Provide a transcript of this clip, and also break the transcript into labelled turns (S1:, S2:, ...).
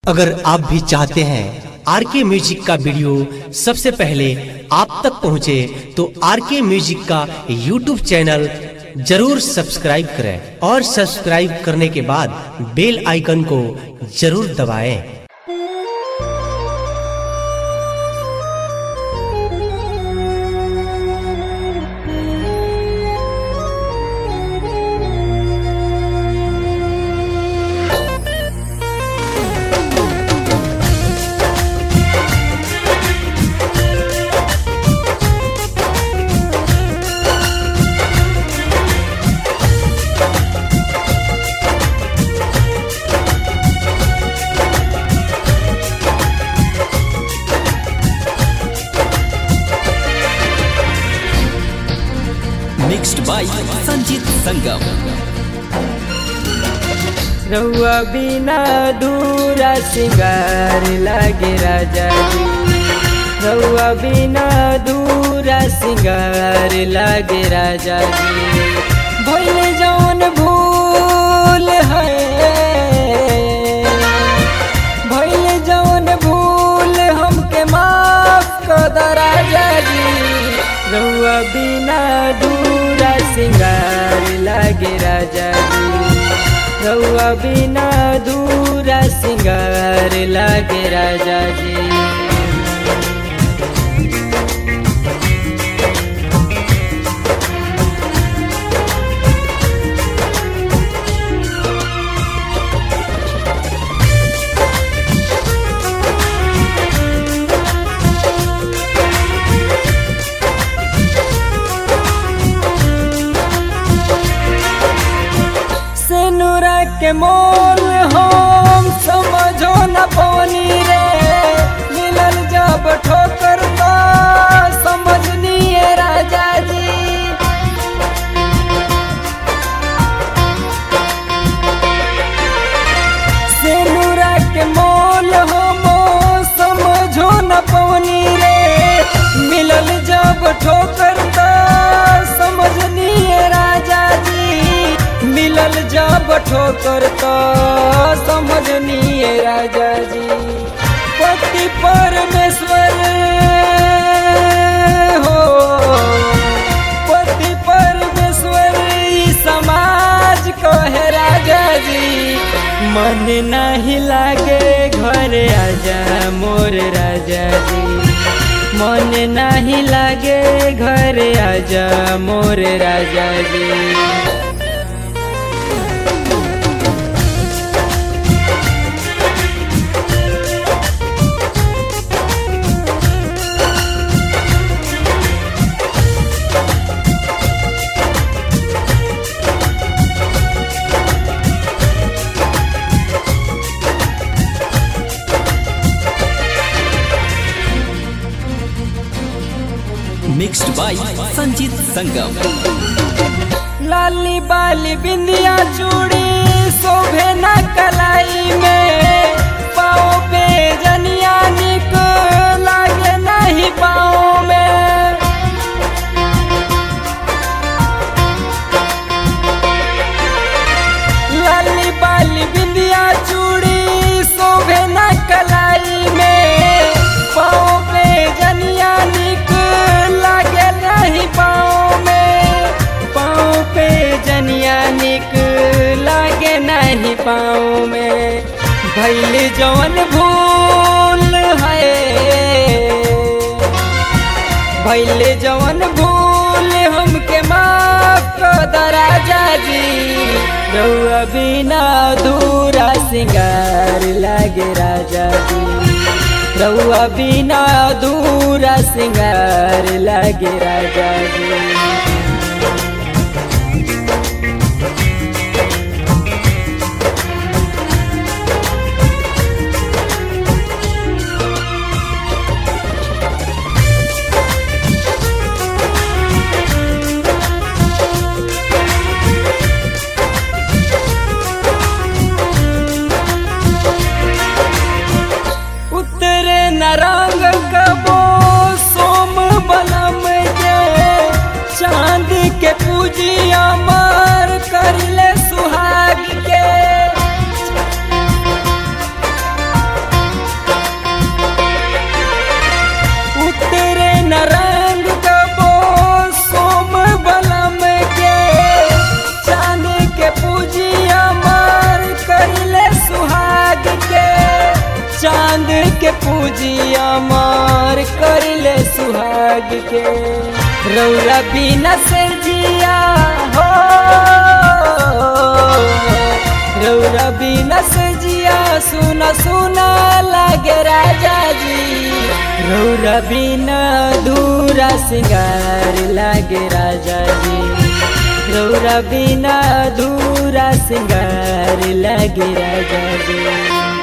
S1: अगर आप भी चाहते हैं आरके म्यूजिक का वीडियो सबसे पहले आप तक पहुंचे तो आरके म्यूजिक का यूट्यूब चैनल जरूर सब्सक्राइब करें और सब्सक्राइब करने के बाद बेल आइकन को जरूर दबाएं।
S2: Mixed by Sanjeet Sangam.
S3: रउआ बिना अधूरा सिंगार लागे राजा जी, रउआ बिना अधूरा सिंगार लागे राजा जी। भइल जौन भूल है, भइल जौन भूल हमके माफ कर द राजा जी। रउआ बिना अधूरा सिंगार लागे राजा जी, रउआ बिना अधूरा सिंगार लागे राजा जी। सेनुरा के मोल हम समझो न पवनी रे, मिलल जब ठोकर तो समझनिए राजा जी। सेनुरा के मोल हम समझो न पवनी रे, मिलल जब ठोकर तो समझनिए राजा जी। मिलल जब ठोकर तो समझनिए राजा जी। पति परमेश्वर हो, पति परमेश्वर ई समाज कहे राजा जी। मन नहीं लागे घर आजा मोर राजा जी, मन नहीं लागे घर आजा मोर राजा जी।
S2: Mixed by Sanjeet Sangam.
S3: लाली बाली बिंदिया चूड़ी शोभे न कलाई में, पाँव पे जनिया निक लागे नहीं पाँव में। लाली बाली बिंदिया चूड़ी शोभे न कलाई में, पाँव पे जनिया निक लागे नहीं पाँव में। पाँव पे जनिया निक लागे नहीं पाँव में। भइल जौन भूल है, भइल जौन भूल हमके माफ कर द राजा जी। रउआ बिना अधूरा सिंगार लागे राजा जी, रउआ बिना अधूरा सिंगार लागे राजा जी। उतरे न रंग कबो सोम बलम के, चाँद के पूजी अमर करिले सुहाग के रौरा बिना से जिया हो रौरा बिना से जिया सुना सुना लागे राजा जी रौरा बिना दूरा सिंगार लागे राजा जी रौरा बिना दूरा सिंगार लागे राजा जी।